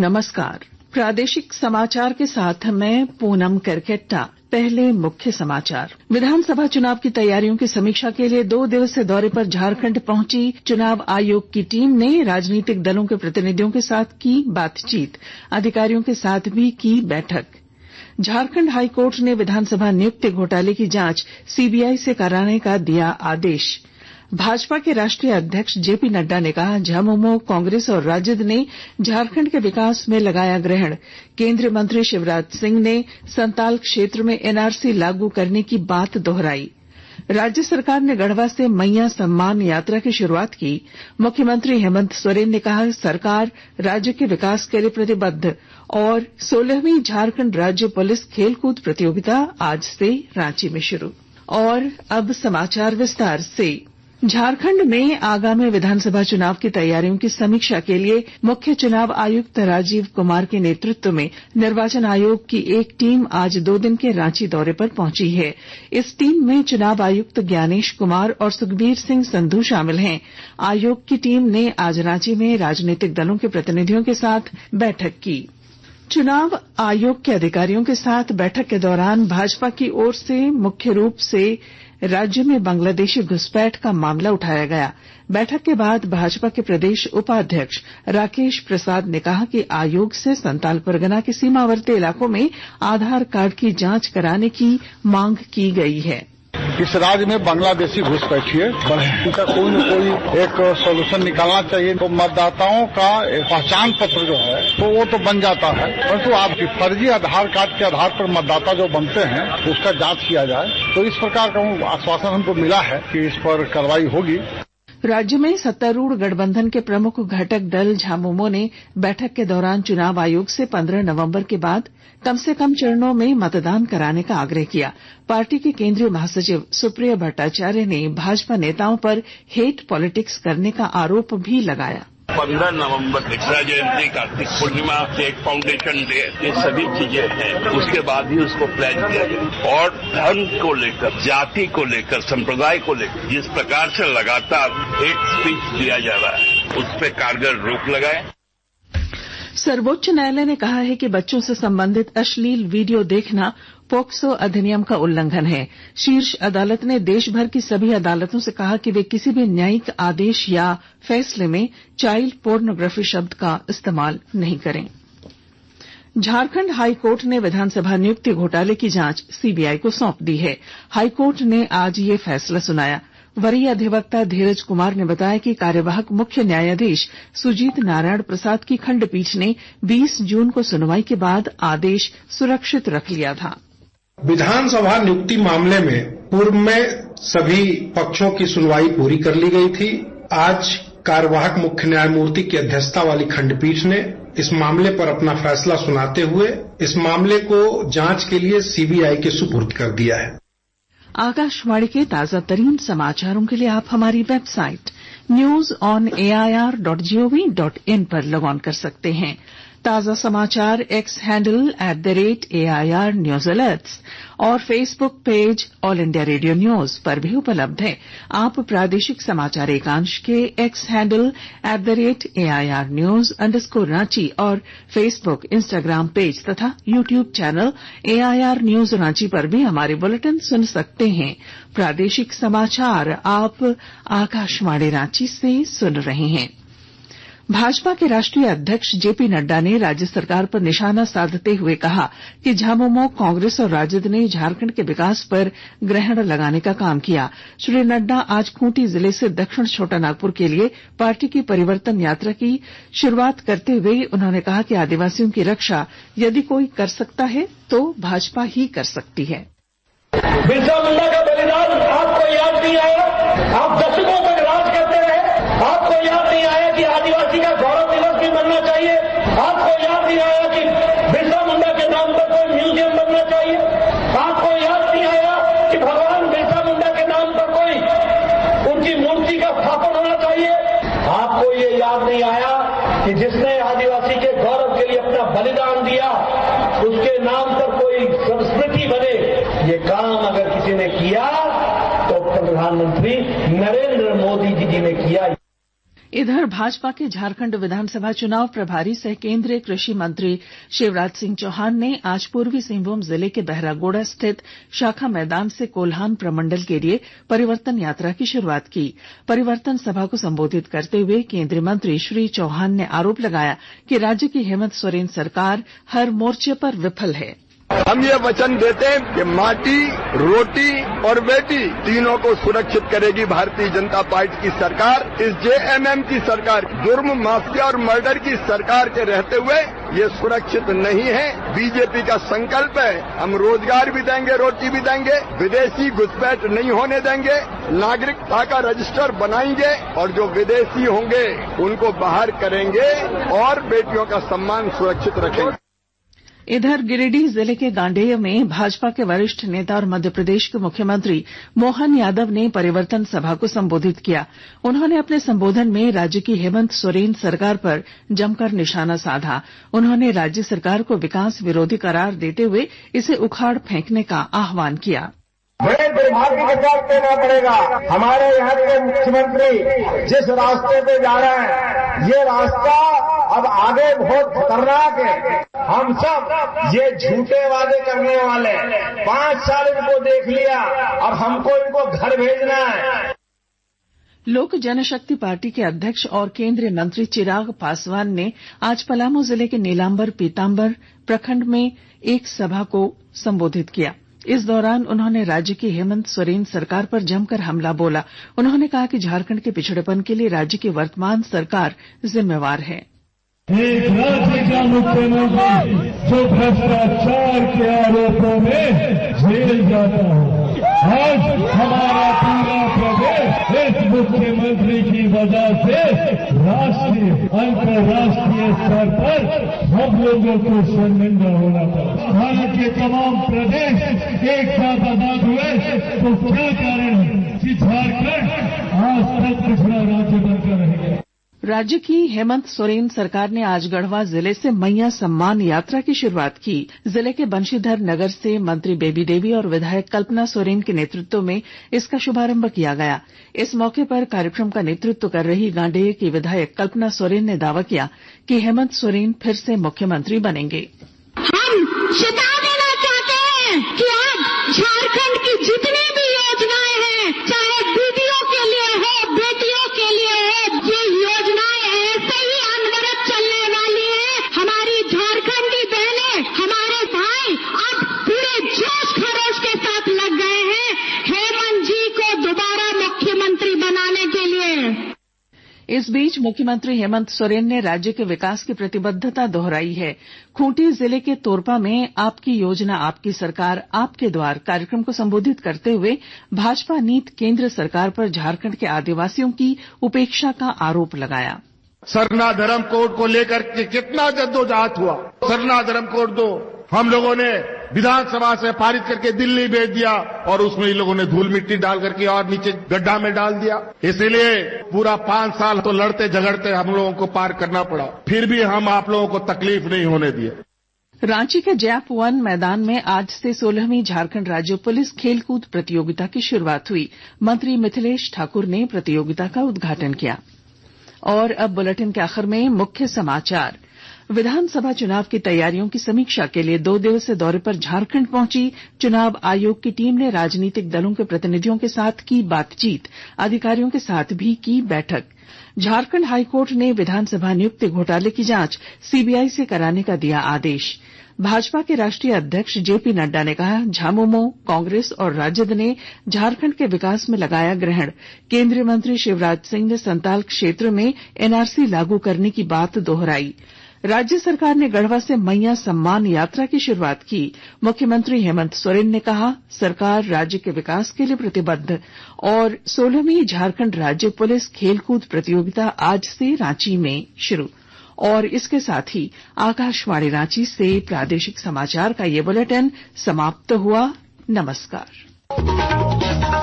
नमस्कार। प्रादेशिक समाचार के साथ मैं पूनम करकेट्टा। पहले मुख्य समाचार। विधानसभा चुनाव की तैयारियों की समीक्षा के लिए 2 दिवसीय दौरे पर झारखंड पहुंची चुनाव आयोग की टीम ने राजनीतिक दलों के प्रतिनिधियों के साथ की बातचीत, अधिकारियों के साथ भी की बैठक। झारखंड हाईकोर्ट ने विधानसभा नियुक्ति घोटाले की जांच सीबीआई से कराने का दिया आदेश। भाजपा के राष्ट्रीय अध्यक्ष जेपी नड्डा ने कहा, झामुमो, कांग्रेस और राजद ने झारखंड के विकास में लगाया ग्रहण। केंद्रीय मंत्री शिवराज सिंह ने संताल क्षेत्र में एनआरसी लागू करने की बात दोहराई। राज्य सरकार ने गढ़वा से मैया सम्मान यात्रा की शुरुआत की। मुख्यमंत्री हेमंत सोरेन ने कहा, सरकार राज्य के विकास के लिए प्रतिबद्ध। और 16वीं झारखंड राज्य पुलिस खेलकूद प्रतियोगिता आज से रांची में शुरू। और अब समाचार विस्तार से। झारखंड में आगामी विधानसभा चुनाव की तैयारियों की समीक्षा के लिए मुख्य चुनाव आयुक्त राजीव कुमार के नेतृत्व में निर्वाचन आयोग की एक टीम आज 2 दिन के रांची दौरे पर पहुंची है। इस टीम में चुनाव आयुक्त ज्ञानेश कुमार और सुखबीर सिंह संधू शामिल हैं। आयोग की टीम ने आज रांची में राजनीतिक दलों के प्रतिनिधियों के साथ बैठक की। चुनाव आयोग के अधिकारियों के साथ बैठक के दौरान भाजपा की ओर से मुख्य रूप से राज्य में बांग्लादेशी घुसपैठ का मामला उठाया गया। बैठक के बाद भाजपा के प्रदेश उपाध्यक्ष राकेश प्रसाद ने कहा कि आयोग से संताल परगना के सीमावर्ती इलाकों में आधार कार्ड की जांच कराने की मांग की गई है। इस राज्य में बांग्लादेशी घुसपैठिए बढ़े, इनका कोई न कोई एक सोल्यूशन निकालना चाहिए। तो मतदाताओं का पहचान पत्र जो है तो वो तो बन जाता है, परंतु आपकी फर्जी आधार कार्ड के आधार पर मतदाता जो बनते हैं उसका जांच किया जाए। तो इस प्रकार का आश्वासन हमको मिला है कि इस पर कार्रवाई होगी। राज्य में सत्तारूढ़ गठबंधन के प्रमुख घटक दल झामुमो ने बैठक के दौरान चुनाव आयोग से 15 नवंबर के बाद कम से कम चरणों में मतदान कराने का आग्रह किया। पार्टी के केंद्रीय महासचिव सुप्रिया भट्टाचार्य ने भाजपा नेताओं पर हेट पॉलिटिक्स करने का आरोप भी लगाया। 15 नवंबर दीक्षा जयंती, कार्तिक पूर्णिमा, एक फाउंडेशन डे, ये सभी चीजें हैं। उसके बाद ही उसको प्लान किया जाए। और धर्म को लेकर, जाति को लेकर, संप्रदाय को लेकर जिस प्रकार से लगातार हेट स्पीच दिया जा रहा है उस पर कारगर रोक लगाए। सर्वोच्च न्यायालय ने कहा है कि बच्चों से संबंधित अश्लील वीडियो देखना पोक्सो अधिनियम का उल्लंघन है। शीर्ष अदालत ने देश भर की सभी अदालतों से कहा कि वे किसी भी न्यायिक आदेश या फैसले में चाइल्ड पोर्नोग्राफी शब्द का इस्तेमाल नहीं करें। झारखंड हाईकोर्ट ने विधानसभा नियुक्ति घोटाले की जांच सीबीआई को सौंप दी है। हाईकोर्ट ने आज ये फैसला सुनाया। वरीय अधिवक्ता धीरज कुमार ने बताया कि कार्यवाहक मुख्य न्यायाधीश सुजीत नारायण प्रसाद की खंडपीठ ने 20 जून को सुनवाई के बाद आदेश सुरक्षित रख लिया था। विधानसभा नियुक्ति मामले में पूर्व में सभी पक्षों की सुनवाई पूरी कर ली गई थी। आज कार्यवाहक मुख्य न्यायमूर्ति की अध्यक्षता वाली खंडपीठ ने इस मामले पर अपना फैसला सुनाते हुए इस मामले को जांच के लिए सीबीआई के सुपुर्द कर दिया है। आकाशवाणी के ताजा तरीन समाचारों के लिए आप हमारी वेबसाइट newsonair.gov.in पर लॉग ऑन कर सकते हैं। ताजा समाचार X handle @AIR news alerts और Facebook page All India Radio news पर भी उपलब्ध है। आप प्रादेशिक समाचार एकांश के एक्स हैंडल @AIR न्यूज _ और फेसबुक, इंस्टाग्राम पेज तथा YouTube channel AIR news Ranchi पर भी हमारे बुलेटिन सुन सकते हैं। प्रादेशिक समाचार आप आकाशवाणी रांची से सुन रहे हैं। भाजपा के राष्ट्रीय अध्यक्ष जेपी नड्डा ने राज्य सरकार पर निशाना साधते हुए कहा कि झामुमो, कांग्रेस और राजद ने झारखंड के विकास पर ग्रहण लगाने का काम किया। श्री नड्डा आज खूंटी जिले से दक्षिण छोटानागपुर के लिए पार्टी की परिवर्तन यात्रा की शुरुआत करते हुए उन्होंने कहा कि आदिवासियों की रक्षा यदि कोई कर सकता है तो भाजपा ही कर सकती है। बिरसा मुंडा का बलिदान आपको याद नहीं आया? आप दशकों तक राज करते रहे, आपको याद नहीं आया कि आदिवासी का गौरव दिवस भी बनना चाहिए? आपको याद नहीं आया कि बिरसा मुंडा के नाम पर कोई म्यूजियम बनना चाहिए? आपको याद नहीं आया कि भगवान बिरसा मुंडा के नाम पर कोई उनकी मूर्ति का स्थापन होना चाहिए? आपको ये याद नहीं आया कि जिसने आदिवासी के गौरव के लिए अपना बलिदान दिया उसके नाम पर कोई संस्कृति बने? ये काम अगर किसी ने किया तो प्रधानमंत्री नरेंद्र मोदी जी ने किया। इधर भाजपा के झारखंड विधानसभा चुनाव प्रभारी सह केंद्रीय कृषि मंत्री शिवराज सिंह चौहान ने आज पूर्वी सिंहभूम जिले के बहरागोड़ा स्थित शाखा मैदान से कोल्हान प्रमंडल के लिए परिवर्तन यात्रा की शुरुआत की। परिवर्तन सभा को संबोधित करते हुए केंद्रीय मंत्री श्री चौहान ने आरोप लगाया कि राज्य की हेमंत सोरेन सरकार हर मोर्चे पर विफल है। हम ये वचन देते हैं कि माटी, रोटी और बेटी तीनों को सुरक्षित करेगी भारतीय जनता पार्टी की सरकार। इस जेएमएम की सरकार, जुर्म, माफिया और मर्डर की सरकार के रहते हुए ये सुरक्षित नहीं है। बीजेपी का संकल्प है, हम रोजगार भी देंगे, रोटी भी देंगे, विदेशी घुसपैठ नहीं होने देंगे, नागरिकता का रजिस्टर बनाएंगे और जो विदेशी होंगे उनको बाहर करेंगे और बेटियों का सम्मान सुरक्षित रखेंगे। इधर गिरिडीह जिले के गांडेय में भाजपा के वरिष्ठ नेता और मध्य प्रदेश के मुख्यमंत्री मोहन यादव ने परिवर्तन सभा को संबोधित किया। उन्होंने अपने संबोधन में राज्य की हेमंत सोरेन सरकार पर जमकर निशाना साधा। उन्होंने राज्य सरकार को विकास विरोधी करार देते हुए इसे उखाड़ फेंकने का आह्वान किया। बड़े दुर्भाग्य के साथ कहना पड़ेगा, हमारे यहाँ के मुख्यमंत्री जिस रास्ते पे जा रहे हैं, ये रास्ता अब आगे बहुत खतरनाक है। हम सब ये झूठे वादे करने वाले 5 साल इनको देख लिया, अब हमको इनको घर भेजना है। लोक जनशक्ति पार्टी के अध्यक्ष और केंद्रीय मंत्री चिराग पासवान ने आज पलामू जिले के नीलांबर पीतांबर प्रखंड में एक सभा को संबोधित किया। इस दौरान उन्होंने राज्य की हेमंत सोरेन सरकार पर जमकर हमला बोला। उन्होंने कहा कि झारखंड के पिछड़ेपन के लिए राज्य की वर्तमान सरकार जिम्मेवार है। एक राज्य का मुख्यमंत्री जो भ्रष्टाचार के आरोपों में जेल जाता है, आज हमारा पूरा प्रदेश इस मुख्यमंत्री की वजह से राष्ट्रीय अंतर्राष्ट्रीय स्तर पर हम लोगों को शर्मिंदा होना पड़ा। भारत के तमाम प्रदेश एक साथ आजाद हुए तो क्या कारण है कि झारखंड आज तक पिछड़ा राज्य बनकर रहेगा। राज्य की हेमंत सोरेन सरकार ने आज गढ़वा जिले से मैया सम्मान यात्रा की शुरुआत की। जिले के बंशीधर नगर से मंत्री बेबी देवी और विधायक कल्पना सोरेन के नेतृत्व में इसका शुभारंभ किया गया। इस मौके पर कार्यक्रम का नेतृत्व कर रही गांडेय की विधायक कल्पना सोरेन ने दावा किया कि हेमंत सोरेन फिर से मुख्यमंत्री बनेंगे। हम चेता देना चाहते हैं कि आज झारखंड की जितनी भी योजनाएं हैं, चाहे दीदियों के लिए हो, बेटियों के लिए हो, ये योजनाएं ऐसे ही अनवरत चलने वाली है। हमारी झारखंडी बहनें, हमारे भाई अब पूरे जोश खरोश के साथ लग गए हैं हेमंत जी को दोबारा मुख्यमंत्री बनाने के लिए। इस बीच मुख्यमंत्री हेमंत सोरेन ने राज्य के विकास की प्रतिबद्धता दोहराई है। खूंटी जिले के तोरपा में आपकी योजना आपकी सरकार आपके द्वार कार्यक्रम को संबोधित करते हुए भाजपा नीत केंद्र सरकार पर झारखंड के आदिवासियों की उपेक्षा का आरोप लगाया। सरना धर्म कोड को लेकर के कितना जद्दोजहद हुआ। सरना धर्म कोड 2 हम लोगों ने विधानसभा से पारित करके दिल्ली भेज दिया और उसमें इन लोगों ने धूल मिट्टी डाल करके और नीचे गड्ढा में डाल दिया। इसीलिए पूरा 5 साल तो लड़ते झगड़ते हम लोगों को पार करना पड़ा, फिर भी हम आप लोगों को तकलीफ नहीं होने दिए। रांची के जैप 1 मैदान में आज से 16वीं झारखंड राज्य पुलिस खेलकूद प्रतियोगिता की शुरुआत हुई। मंत्री मिथिलेश ठाकुर ने प्रतियोगिता का उद्घाटन किया। और अब बुलेटिन के आखिर में मुख्य समाचार। विधानसभा चुनाव की तैयारियों की समीक्षा के लिए 2 दिवसीय दौरे पर झारखंड पहुंची चुनाव आयोग की टीम ने राजनीतिक दलों के प्रतिनिधियों के साथ की बातचीत, अधिकारियों के साथ भी की बैठक। झारखंड हाईकोर्ट ने विधानसभा नियुक्ति घोटाले की जांच सीबीआई से कराने का दिया आदेश। भाजपा के राष्ट्रीय अध्यक्ष जेपी नड्डा ने कहा, झामुमो, कांग्रेस और राजद ने झारखंड के विकास में लगाया ग्रहण। केंद्रीय मंत्री शिवराज सिंह ने संताल क्षेत्र में एनआरसी लागू करने की बात दोहराई। राज्य सरकार ने गढ़वा से मैया सम्मान यात्रा की शुरुआत की। मुख्यमंत्री हेमंत सोरेन ने कहा, सरकार राज्य के विकास के लिए प्रतिबद्ध। और 16वीं झारखंड राज्य पुलिस खेलकूद प्रतियोगिता आज से रांची में शुरू। और इसके साथ ही आकाशवाणी रांची से प्रादेशिक समाचार का ये बुलेटिन समाप्त हुआ। नमस्कार।